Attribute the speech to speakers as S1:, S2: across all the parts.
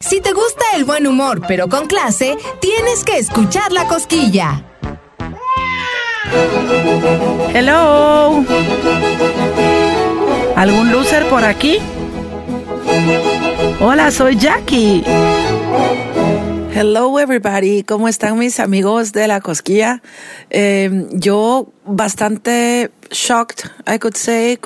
S1: Si te gusta el buen humor, pero con clase, tienes que escuchar La Cosquilla.
S2: Hello. ¿Algún loser por aquí? Hola, soy Jackie. Hello everybody, ¿cómo están mis amigos de La Cosquilla? Yo bastante shocked, I could say,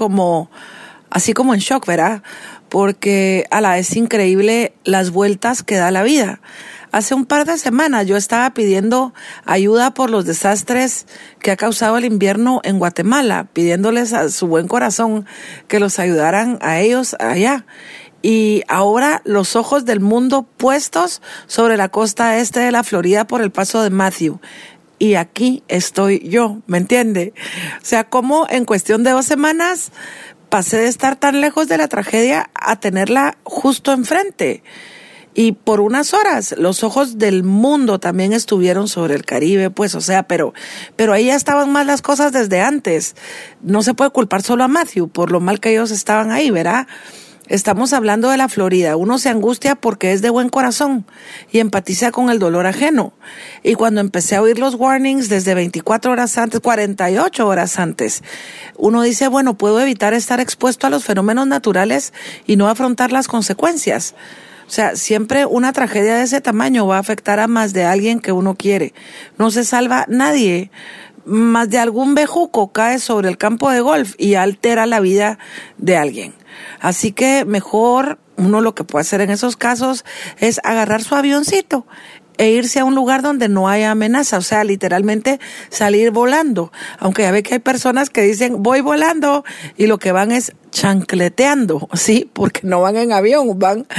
S2: así como en shock, ¿verdad? Porque es increíble las vueltas que da la vida. Hace un par de semanas yo estaba pidiendo ayuda por los desastres que ha causado el invierno en Guatemala, pidiéndoles a su buen corazón que los ayudaran a ellos allá. Y ahora los ojos del mundo puestos sobre la costa este de la Florida por el paso de Matthew. Y aquí estoy yo, ¿me entiende? O sea, como en cuestión de 2 semanas pasé de estar tan lejos de la tragedia a tenerla justo enfrente. Y por unas horas los ojos del mundo también estuvieron sobre el Caribe, pues, o sea, pero ahí ya estaban mal las cosas desde antes. No se puede culpar solo a Matthew por lo mal que ellos estaban ahí, ¿verdad? Estamos hablando de la Florida. Uno se angustia porque es de buen corazón y empatiza con el dolor ajeno. Y cuando empecé a oír los warnings desde 24 horas antes, 48 horas antes, uno dice, bueno, puedo evitar estar expuesto a los fenómenos naturales y no afrontar las consecuencias. O sea, siempre una tragedia de ese tamaño va a afectar a más de alguien que uno quiere. No se salva nadie. Más de algún bejuco cae sobre el campo de golf y altera la vida de alguien. Así que mejor uno lo que puede hacer en esos casos es agarrar su avioncito e irse a un lugar donde no haya amenaza, o sea, literalmente salir volando. Aunque ya ve que hay personas que dicen, voy volando, y lo que van es chancleteando, ¿sí? Porque no van en avión,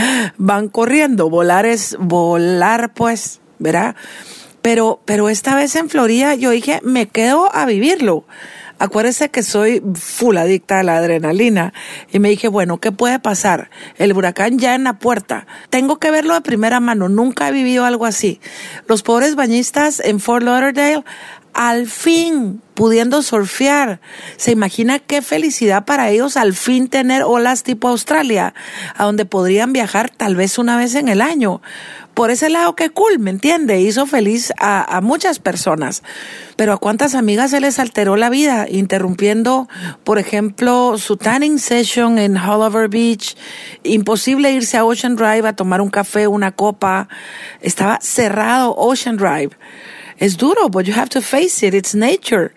S2: van corriendo. Volar es volar, pues, ¿verdad? Pero esta vez en Florida yo dije, me quedo a vivirlo. Acuérdese que soy full adicta a la adrenalina. Y me dije, bueno, ¿qué puede pasar? El huracán ya en la puerta. Tengo que verlo de primera mano. Nunca he vivido algo así. Los pobres bañistas en Fort Lauderdale, al fin pudiendo surfear. ¿Se imagina qué felicidad para ellos al fin tener olas tipo Australia, a donde podrían viajar tal vez una vez en el año? Por ese lado, qué cool, ¿me entiende? Hizo feliz a muchas personas. Pero ¿a cuántas amigas se les alteró la vida? Interrumpiendo, por ejemplo, su tanning session en Haulover Beach. Imposible irse a Ocean Drive a tomar un café, una copa. Estaba cerrado Ocean Drive. Es duro, but you have to face it. It's nature.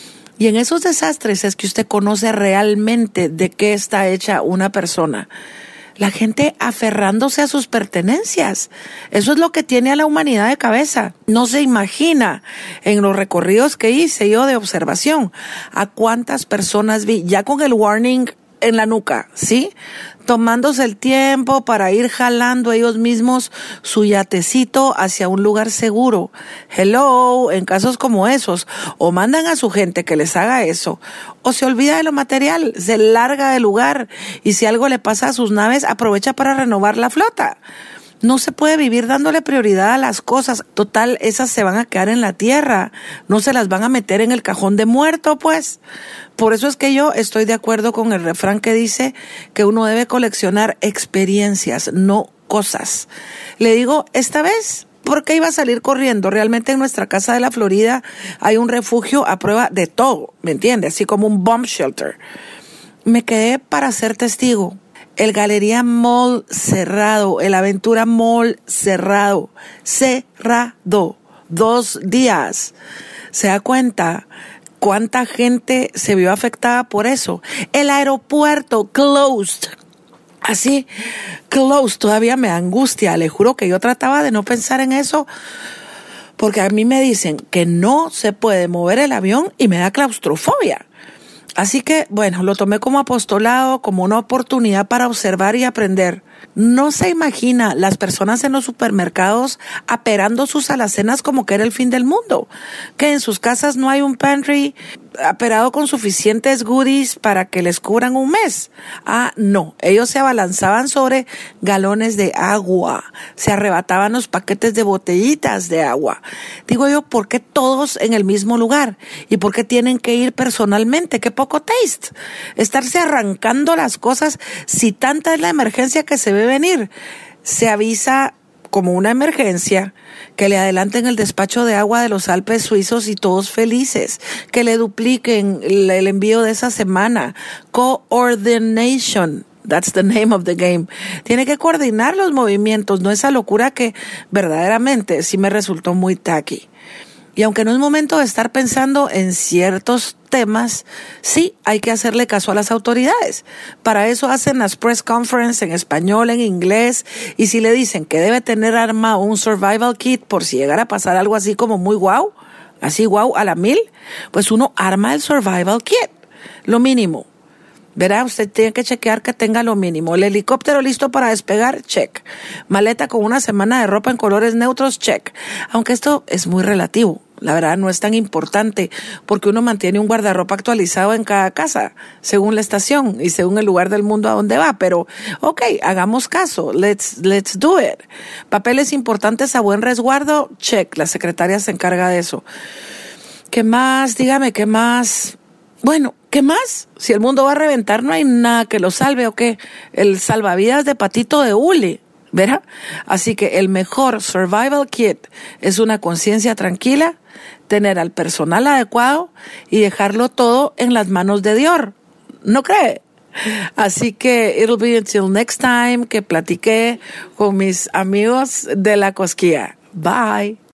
S2: Y en esos desastres es que usted conoce realmente de qué está hecha una persona. La gente aferrándose a sus pertenencias. Eso es lo que tiene a la humanidad de cabeza. No se imagina en los recorridos que hice yo de observación a cuántas personas vi ya con el warning en la nuca, ¿sí? Tomándose el tiempo para ir jalando ellos mismos su yatecito hacia un lugar seguro. Hello, en casos como esos, o mandan a su gente que les haga eso, o se olvida de lo material, se larga del lugar, y si algo le pasa a sus naves, aprovecha para renovar la flota. No se puede vivir dándole prioridad a las cosas. Total, esas se van a quedar en la tierra. No se las van a meter en el cajón de muerto, pues. Por eso es que yo estoy de acuerdo con el refrán que dice que uno debe coleccionar experiencias, no cosas. Le digo, esta vez, ¿por qué iba a salir corriendo? Realmente en nuestra casa de la Florida hay un refugio a prueba de todo, ¿me entiende? Así como un bomb shelter. Me quedé para ser testigo. El Galería Mall cerrado, el Aventura Mall cerrado. 2 días. ¿Se da cuenta cuánta gente se vio afectada por eso? El aeropuerto closed. Así, closed. Todavía me angustia. Le juro que yo trataba de no pensar en eso, porque a mí me dicen que no se puede mover el avión y me da claustrofobia. Así que, bueno, lo tomé como apostolado, como una oportunidad para observar y aprender. No se imagina las personas en los supermercados aperando sus alacenas como que era el fin del mundo. Que en sus casas no hay un pantry aperado con suficientes goodies para que les cubran un mes. No. Ellos se abalanzaban sobre galones de agua. Se arrebataban los paquetes de botellitas de agua. Digo yo, ¿por qué todos en el mismo lugar? ¿Y por qué tienen que ir personalmente? ¡Qué poco taste! Estarse arrancando las cosas si tanta es la emergencia que se ve venir. se avisa como una emergencia, que le adelanten el despacho de agua de los Alpes suizos y todos felices, que le dupliquen el envío de esa semana. Coordination, that's the name of the game. Tiene que coordinar los movimientos, no esa locura que verdaderamente sí me resultó muy tacky. Y aunque no es momento de estar pensando en ciertos temas, sí hay que hacerle caso a las autoridades. Para eso hacen las press conference en español, en inglés, y si le dicen que debe tener armado un survival kit por si llegara a pasar algo así como muy guau, así guau a la 1000, pues uno arma el survival kit, lo mínimo. Verá, usted tiene que chequear que tenga lo mínimo. El helicóptero listo para despegar, check. Maleta con una semana de ropa en colores neutros, check. Aunque esto es muy relativo. La verdad no es tan importante porque uno mantiene un guardarropa actualizado en cada casa, según la estación y según el lugar del mundo a donde va. Pero, ok, hagamos caso. Let's do it. Papeles importantes a buen resguardo, check. La secretaria se encarga de eso. ¿Qué más? Dígame, ¿qué más? Bueno, ¿qué más? Si el mundo va a reventar, no hay nada que lo salve, ¿o qué? El salvavidas de Patito de Hule, ¿verdad? Así que el mejor survival kit es una conciencia tranquila, tener al personal adecuado y dejarlo todo en las manos de Dios. ¿No cree? Así que it'll be until next time que platiqué con mis amigos de La Cosquilla. Bye.